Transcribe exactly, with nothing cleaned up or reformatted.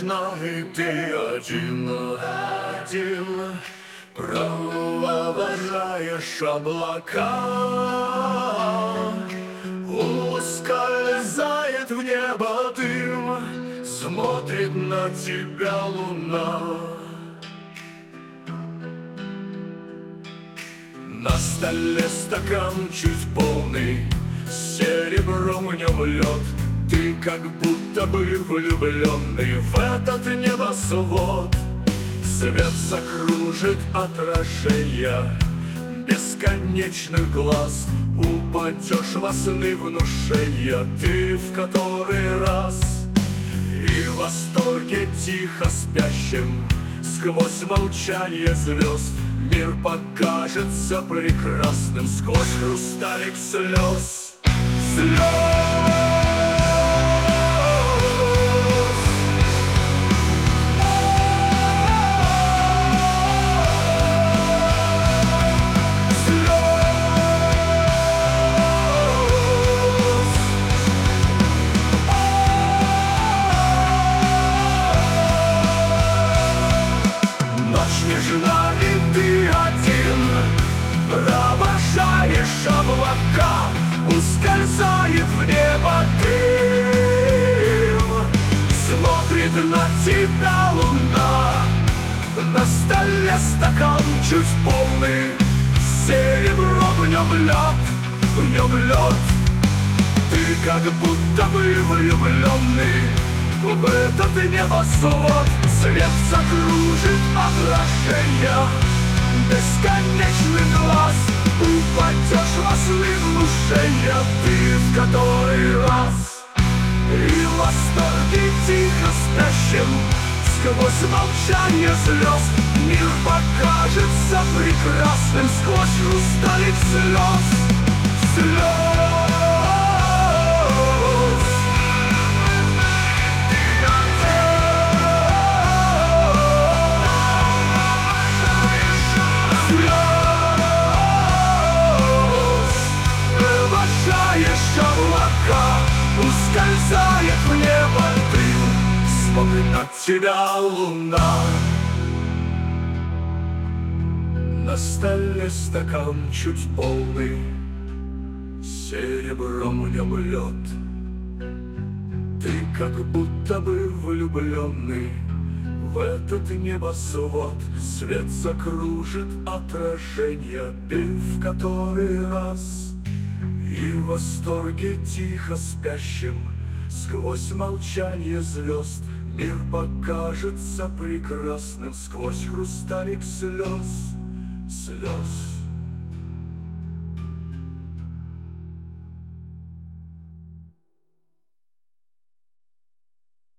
бесконечно, и ты один, один провожаешь облака. Ускользает в небо дым, смотрит на тебя луна. На столе стакан чуть полный, серебром в нем лед. Ты как будто бы влюбленный в этот небосвод. Свет закружит отражения бесконечных глаз. Упадешь во сны внушения ты в который раз. И в восторге тихо спящим сквозь молчание звезд мир покажется прекрасным сквозь хрусталик слез. Слез. Нежна, и ты один провожаешь облака. Ускользает в небо дым, смотрит на тебя луна. На столе стакан чуть полный, серебро в нем лед, в нем лед. Ты как будто бы влюбленный в этот небосвод. Свет закружит отражения бесконечный глаз. Упадешь во сны внушения ты в который раз. И в восторге тихо спящим сквозь молчание слез мир покажется прекрасным сквозь хрусталик слез. Слез. Облака, ускользает в небо дым, смотрит на тебя луна. На столе стакан чуть полный, серебром в нем лед. Ты как будто бы влюбленный в этот небосвод. Свет закружит отражения ты в который раз. И в восторге тихо спящим сквозь молчание звезд мир покажется прекрасным сквозь хрусталик слез, слез.